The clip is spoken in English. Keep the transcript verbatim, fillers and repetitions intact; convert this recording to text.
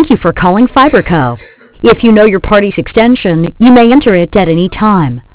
Thank you for calling FiberCo. If you know your party's extension, you may enter it at any time.